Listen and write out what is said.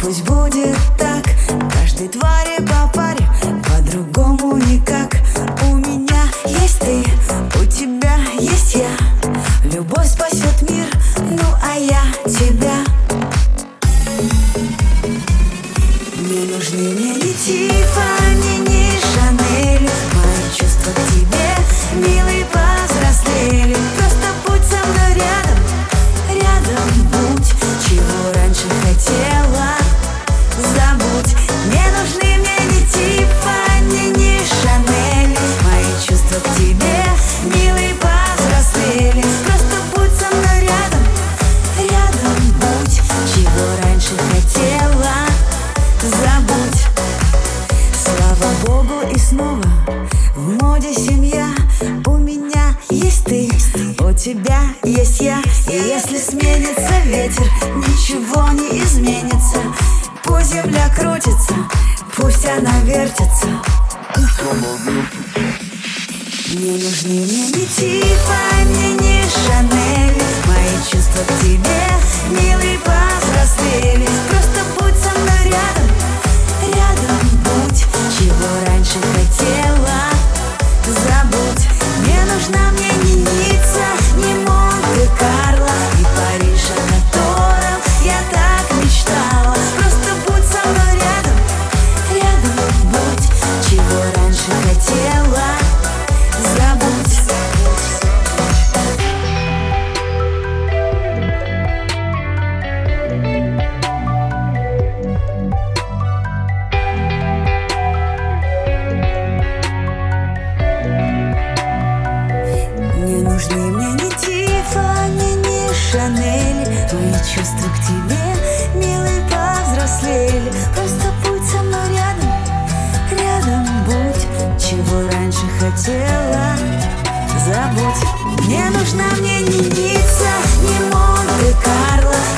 Пусть будет так, каждой твари по паре, по-другому никак. У меня есть ты, у тебя есть я. Любовь спасет мир, ну а я тебя. Не нужны мне ни Тиффани, ни Шанель. Мои чувства к тебе, милый, повзрослели. Просто будь со мной рядом, рядом будь. Чего раньше хотела, забудь. Не нужны мне ни Тиффани, ни Шанель. Мои чувства к тебе, милый, повзрослели. Просто будь со мной рядом, рядом будь. Чего раньше хотела, забудь. Слава Богу, и снова в моде семья. У меня есть ты, у тебя есть я. И если сменится ветер, ничего не изменится. Пусть земля крутится, пусть она вертится. Не нужны мне ни Тиффани, ни Шанель. Мои чувства к тебе, милый, повзрослели. Просто будь со мной рядом, рядом будь. Чего раньше хотела, забудь. Не нужна мне ни Ницца, ни Монте-Карло, и Париж, о котором я так мечтала. Просто будь со мной рядом, рядом будь. Чего раньше хотела, забудь. Не нужны мне ни Тиффани, ни Шанель. Мои чувства к тебе, милый, повзрослели. Просто будь со мной рядом, рядом будь. Чего раньше хотела, забудь. Не нужна мне ни Ницца, ни Монте-Карло,